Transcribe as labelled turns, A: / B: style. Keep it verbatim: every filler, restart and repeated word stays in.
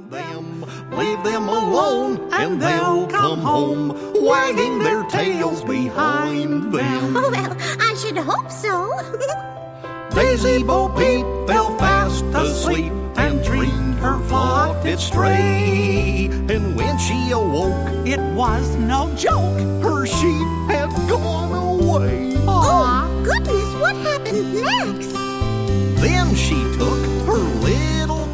A: them, leave them alone, and they'll come home, wagging their tails behind them.
B: Oh, well, I should hope so.
A: Daisy Bo Peep fell fast asleep and dreamed her flock did stray. And when she awoke,
C: It was no joke.
A: her sheep had gone away.
B: Oh, goodness, what happened next?
A: Then she took her little